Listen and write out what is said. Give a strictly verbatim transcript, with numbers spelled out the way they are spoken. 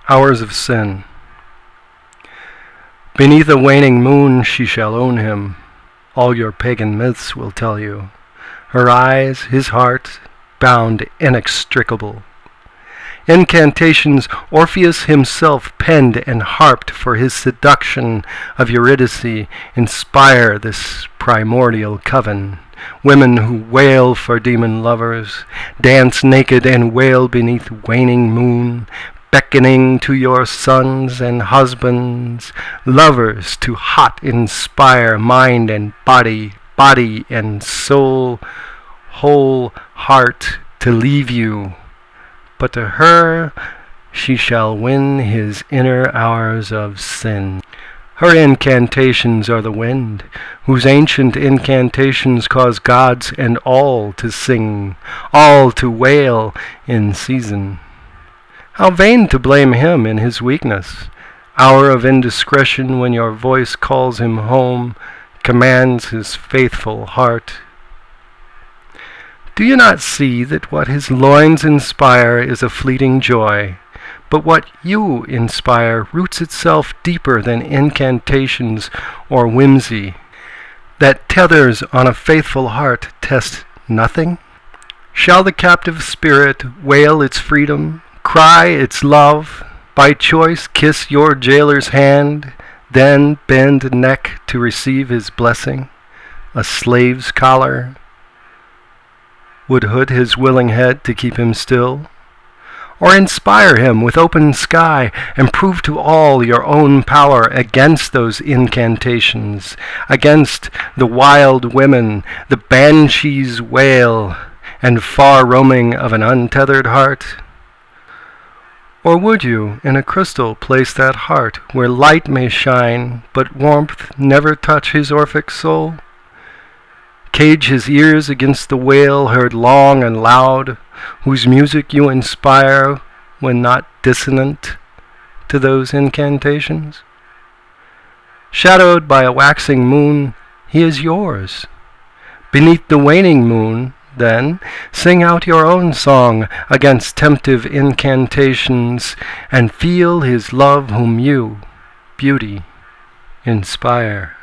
Hours of Sin. Beneath a waning moon she shall own him, all your pagan myths will tell you. Her eyes, his heart, bound inextricable. Incantations Orpheus himself penned and harped for his seduction of Eurydice inspire this primordial coven. Women who wail for demon lovers, dance naked and wail beneath waning moon, beckoning to your sons and husbands, lovers to hot inspire mind and body, body and soul, whole heart to leave you. But to her she shall win his inner hours of sin. Her incantations are the wind, whose ancient incantations cause gods and all to sing, all to wail in season. How vain to blame him in his weakness, hour of indiscretion when your voice calls him home, commands his faithful heart. Do you not see that what his loins inspire is a fleeting joy, but what you inspire roots itself deeper than incantations or whimsy, that tethers on a faithful heart test nothing? Shall the captive spirit wail its freedom, cry its love, by choice kiss your jailer's hand, then bend neck to receive his blessing, a slave's collar would hood his willing head to keep him still? Or inspire him with open sky and prove to all your own power against those incantations, against the wild women, the banshee's wail, and far roaming of an untethered heart? Or would you in a crystal place that heart where light may shine, but warmth never touch his Orphic soul? Cage his ears against the wail heard long and loud, whose music you inspire when not dissonant to those incantations? Shadowed by a waxing moon, he is yours. Beneath the waning moon, then, sing out your own song against temptive incantations, and feel his love whom you, beauty, inspire.